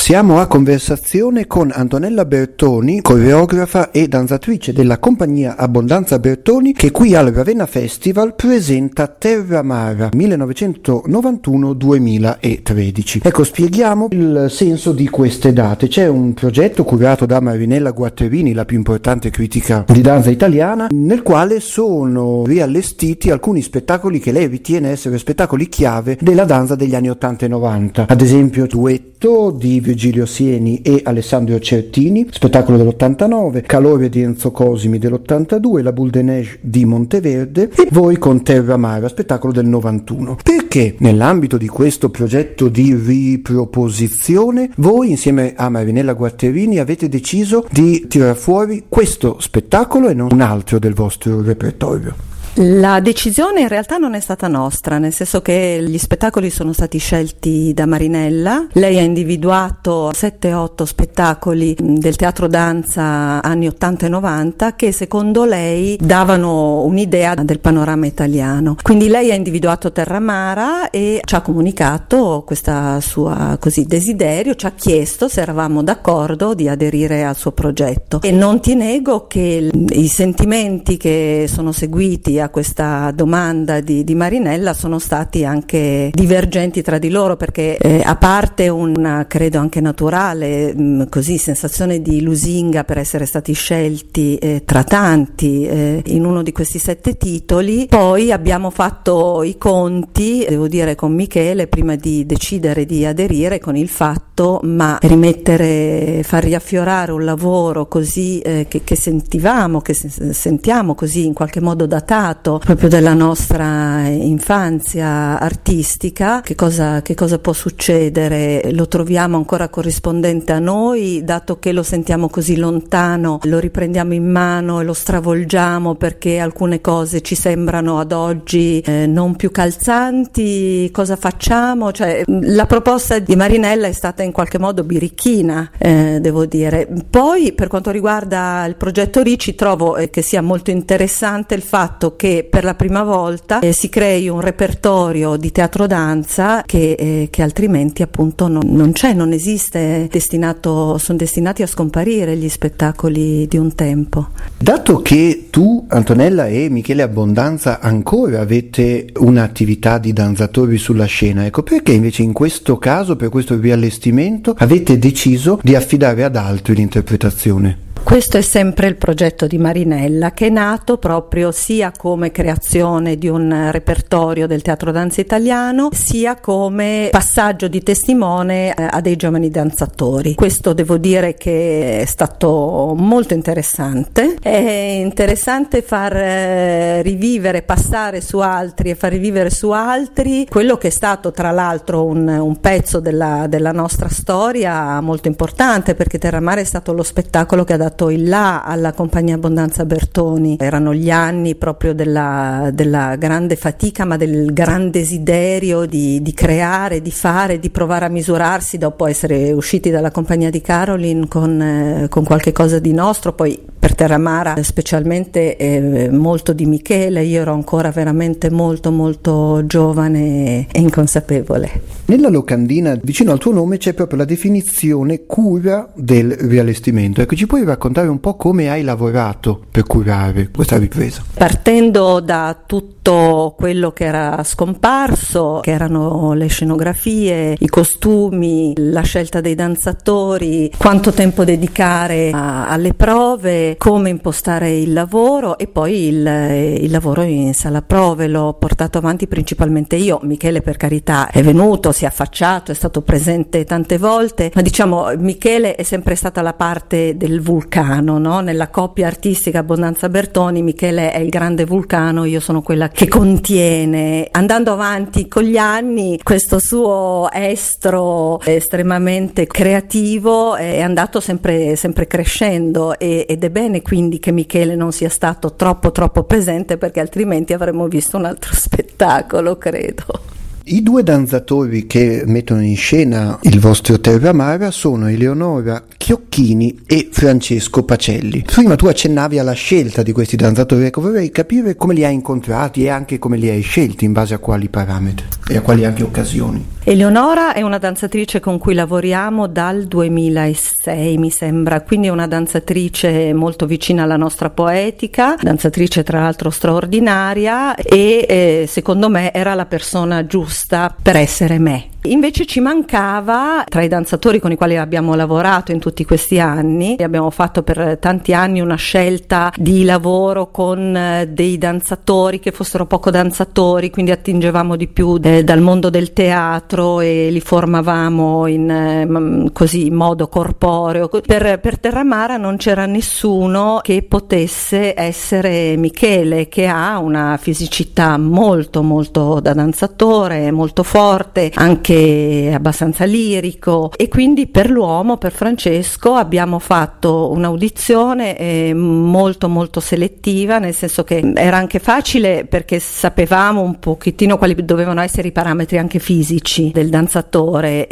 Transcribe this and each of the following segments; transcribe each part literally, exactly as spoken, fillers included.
Siamo a conversazione con Antonella Bertoni, coreografa e danzatrice della compagnia Abbondanza Bertoni, che qui al Ravenna Festival presenta Terramara millenovecentonovantuno duemilatredici. Ecco, spieghiamo il senso di queste date. C'è un progetto curato da Marinella Guatterini, la più importante critica di danza italiana, nel quale sono riallestiti alcuni spettacoli che lei ritiene essere spettacoli chiave della danza degli anni ottanta e novanta. Ad esempio, Duetto di Virgilio Sieni e Alessandro Certini, spettacolo dell'ottantanove, Calore di Enzo Cosimi dell'ottantadue, La Boule de Neige di Monteverde e Voi con Terramara, spettacolo del novantuno. Perché nell'ambito di questo progetto di riproposizione voi insieme a Marinella Guatterini avete deciso di tirar fuori questo spettacolo e non un altro del vostro repertorio? La decisione in realtà non è stata nostra, nel senso che gli spettacoli sono stati scelti da Marinella. Lei ha individuato sette otto spettacoli del teatro danza anni ottanta e novanta che secondo lei davano un'idea del panorama italiano. Quindi lei ha individuato Terramara e ci ha comunicato questa sua così desiderio, ci ha chiesto se eravamo d'accordo di aderire al suo progetto. E non ti nego che i sentimenti che sono seguiti a questa domanda di, di Marinella sono stati anche divergenti tra di loro, perché eh, a parte una credo anche naturale mh, così sensazione di lusinga per essere stati scelti eh, tra tanti eh, in uno di questi sette titoli, poi abbiamo fatto i conti, devo dire, con Michele prima di decidere di aderire, con il fatto ma rimettere, far riaffiorare un lavoro così eh, che, che sentivamo, che se, sentiamo così in qualche modo datato proprio della nostra infanzia artistica, che cosa, che cosa può succedere? Lo troviamo ancora corrispondente a noi, dato che lo sentiamo così lontano, lo riprendiamo in mano e lo stravolgiamo perché alcune cose ci sembrano ad oggi eh, non più calzanti. Cosa facciamo? Cioè, la proposta di Marinella è stata in qualche modo birichina, eh, devo dire. Poi per quanto riguarda il progetto Ricci, trovo eh, che sia molto interessante il fatto che per la prima volta eh, si crei un repertorio di teatro danza che, eh, che altrimenti appunto non, non c'è, non esiste, destinato, sono destinati a scomparire gli spettacoli di un tempo. Dato che tu, Antonella, e Michele Abbondanza ancora avete un'attività di danzatori sulla scena, ecco, perché invece in questo caso, per questo riallestimento, avete deciso di affidare ad altri l'interpretazione? Questo è sempre il progetto di Marinella, che è nato proprio sia come creazione di un repertorio del teatro danza italiano, sia come passaggio di testimone a dei giovani danzatori. Questo devo dire che è stato molto interessante. È interessante far rivivere, passare su altri e far rivivere su altri quello che è stato tra l'altro un, un pezzo della, della nostra storia molto importante, perché Terramara è stato lo spettacolo che ha dato il là alla compagnia Abbondanza Bertoni. Erano gli anni proprio della, della grande fatica, ma del gran desiderio di, di creare, di fare, di provare a misurarsi dopo essere usciti dalla compagnia di Caroline con, eh, con qualche cosa di nostro. Poi per Terramara specialmente eh, molto di Michele. Io ero ancora veramente molto molto giovane e inconsapevole. Nella locandina vicino al tuo nome c'è proprio la definizione cura del riallestimento. Ecco, ci puoi raccontare un po' come hai lavorato per curare questa ripresa? Partendo da tutto quello che era scomparso, che erano le scenografie, i costumi, la scelta dei danzatori, quanto tempo dedicare a, alle prove, come impostare il lavoro e poi il, il lavoro in sala prove. L'ho portato avanti principalmente io. Michele, per carità, è venuto, si è affacciato, è stato presente tante volte, ma diciamo Michele è sempre stata la parte del vulcano, no? Nella coppia artistica Abbondanza Bertoni Michele è il grande vulcano, io sono quella che contiene. Andando avanti con gli anni questo suo estro estremamente creativo è andato sempre, sempre crescendo e, ed è bene quindi che Michele non sia stato troppo troppo presente, perché altrimenti avremmo visto un altro spettacolo, credo. I due danzatori che mettono in scena il vostro Terramara sono Eleonora Chiocchini e Francesco Pacelli. Prima tu accennavi alla scelta di questi danzatori, ecco, vorrei capire come li hai incontrati e anche come li hai scelti, in base a quali parametri e a quali anche occasioni. Eleonora è una danzatrice con cui lavoriamo dal duemilasei, mi sembra, quindi è una danzatrice molto vicina alla nostra poetica, danzatrice tra l'altro straordinaria e eh, secondo me era la persona giusta per essere me. Invece ci mancava, tra i danzatori con i quali abbiamo lavorato in tutti questi anni, abbiamo fatto per tanti anni una scelta di lavoro con dei danzatori che fossero poco danzatori, quindi attingevamo di più eh, dal mondo del teatro e li formavamo in, eh, così in modo corporeo. Per, per Terramara non c'era nessuno che potesse essere Michele, che ha una fisicità molto molto da danzatore, molto forte, anche abbastanza lirico, e quindi per l'uomo, per Francesco, abbiamo fatto un'audizione eh, molto molto selettiva, nel senso che era anche facile perché sapevamo un pochettino quali dovevano essere i parametri anche fisici del danzatore,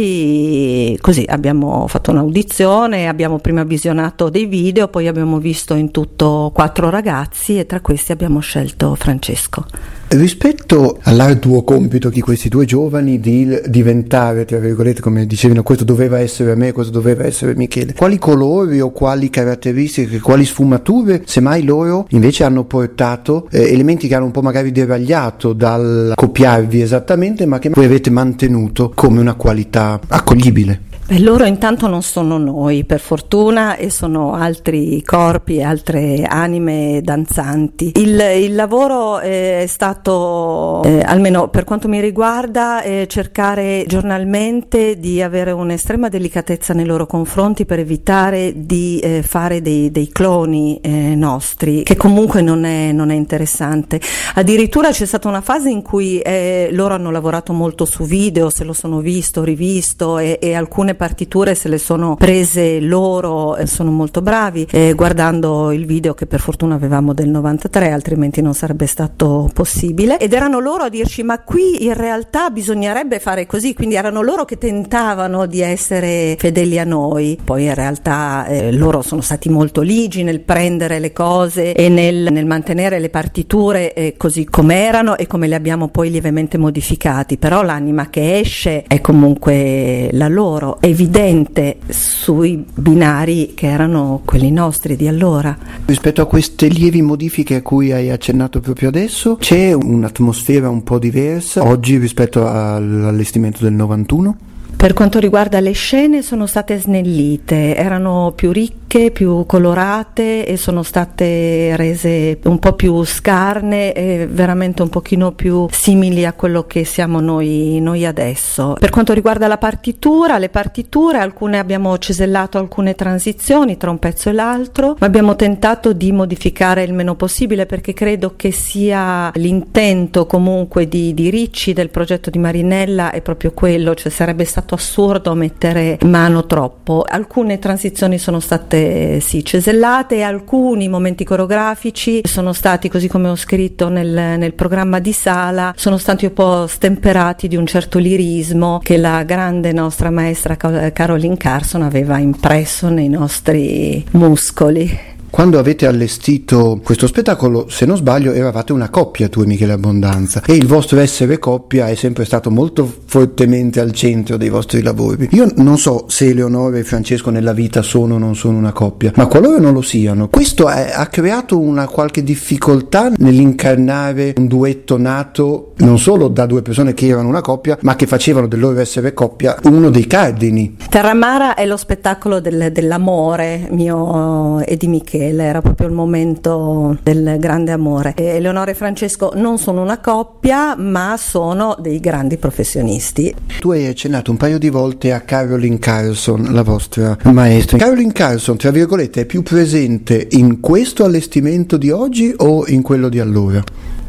quindi così abbiamo fatto un'audizione, abbiamo prima visionato dei video, poi abbiamo visto in tutto quattro ragazzi e tra questi abbiamo scelto Francesco. Rispetto all'arduo compito di questi due giovani di diventare, tra virgolette, come dicevano, questo doveva essere me, questo doveva essere Michele, quali colori o quali caratteristiche, quali sfumature semmai loro invece hanno portato, eh, elementi che hanno un po' magari deragliato dal copiarvi esattamente, ma che voi avete mantenuto come una qualità accoglibile? Beh, loro intanto non sono noi, per fortuna, e sono altri corpi e altre anime danzanti. Il, il lavoro è stato, eh, almeno per quanto mi riguarda, eh, cercare giornalmente di avere un'estrema delicatezza nei loro confronti per evitare di eh, fare dei, dei cloni eh, nostri, che comunque non è, non è interessante. Addirittura c'è stata una fase in cui eh, loro hanno lavorato molto su video, se lo sono visto, rivisto, e, e alcune partiture se le sono prese loro, eh, sono molto bravi, eh, guardando il video che per fortuna avevamo del novantatré, altrimenti non sarebbe stato possibile, ed erano loro a dirci ma qui in realtà bisognerebbe fare così, quindi erano loro che tentavano di essere fedeli a noi, poi in realtà eh, loro sono stati molto ligi nel prendere le cose e nel, nel mantenere le partiture eh, così come erano e come le abbiamo poi lievemente modificati, però l'anima che esce è comunque la loro, evidente sui binari che erano quelli nostri di allora. Rispetto a queste lievi modifiche a cui hai accennato proprio adesso, c'è un'atmosfera un po' diversa oggi rispetto all'allestimento del novantuno? Per quanto riguarda le scene, sono state snellite, erano più ricche, più colorate e sono state rese un po' più scarne e veramente un pochino più simili a quello che siamo noi, noi adesso. Per quanto riguarda la partitura, le partiture, alcune abbiamo cesellato alcune transizioni tra un pezzo e l'altro, ma abbiamo tentato di modificare il meno possibile perché credo che sia l'intento comunque di, di Ricci, del progetto di Marinella, è proprio quello, cioè sarebbe stato assurdo mettere mano troppo. Alcune transizioni sono state sì cesellate e alcuni momenti coreografici sono stati, così come ho scritto nel, nel programma di sala, sono stati un po' stemperati di un certo lirismo che la grande nostra maestra Caroline Carson aveva impresso nei nostri muscoli. Quando avete allestito questo spettacolo, se non sbaglio, eravate una coppia, tu e Michele Abbondanza, e il vostro essere coppia è sempre stato molto fortemente al centro dei vostri lavori. Io non so se Eleonora e Francesco nella vita sono o non sono una coppia, ma qualora non lo siano, questo è, ha creato una qualche difficoltà nell'incarnare un duetto nato non solo da due persone che erano una coppia, ma che facevano del loro essere coppia uno dei cardini. Terramara è lo spettacolo del, dell'amore mio e di Michele. Era proprio il momento del grande amore. Eleonora e Francesco non sono una coppia, ma sono dei grandi professionisti. Tu hai accennato un paio di volte a Caroline Carson, la vostra maestra. Caroline Carson, tra virgolette, è più presente in questo allestimento di oggi o in quello di allora?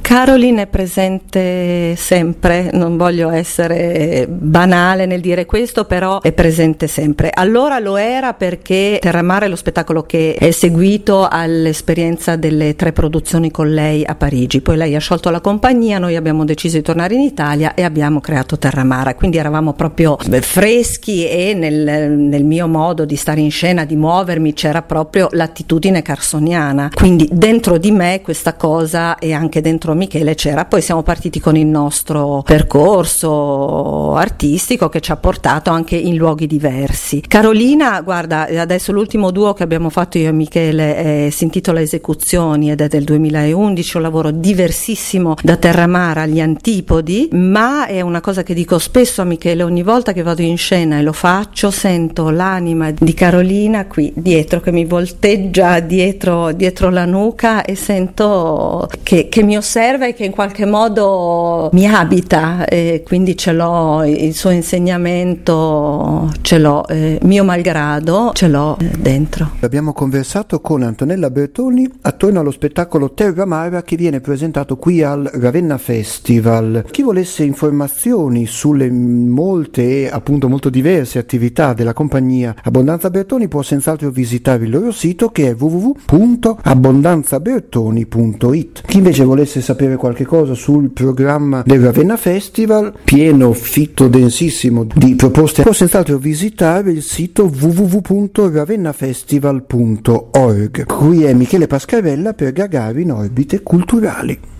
Caroline è presente sempre, non voglio essere banale nel dire questo, però è presente sempre. Allora lo era perché Terramare è lo spettacolo che è seguito all'esperienza delle tre produzioni con lei a Parigi, poi lei ha sciolto la compagnia, noi abbiamo deciso di tornare in Italia e abbiamo creato Terramara, quindi eravamo proprio freschi e nel, nel mio modo di stare in scena, di muovermi, c'era proprio l'attitudine carsoniana, quindi dentro di me questa cosa e anche dentro Michele c'era. Poi siamo partiti con il nostro percorso artistico che ci ha portato anche in luoghi diversi. Carolina, guarda, adesso l'ultimo duo che abbiamo fatto io e Michele eh, si intitola Esecuzioni ed è del duemilaundici, un lavoro diversissimo da Terramara agli antipodi, ma è una cosa che dico spesso a Michele: ogni volta che vado in scena e lo faccio sento l'anima di Carolina qui dietro che mi volteggia dietro, dietro la nuca e sento che, che mi osserva e che in qualche modo mi abita, e quindi ce l'ho, il suo insegnamento ce l'ho, eh, mio malgrado ce l'ho eh, dentro. Abbiamo conversato con Antonella Bertoni attorno allo spettacolo Terramara che viene presentato qui al Ravenna Festival. Chi volesse informazioni sulle molte e appunto molto diverse attività della compagnia Abbondanza Bertoni può senz'altro visitare il loro sito, che è w w w punto abbondanza bertoni punto i t. Chi invece volesse sapere qualche cosa sul programma del Ravenna Festival, pieno, fitto, densissimo di proposte, può senz'altro visitare il sito w w w punto ravennafestival punto org. Qui è Michele Pascarella per Gagarin Orbite Culturali.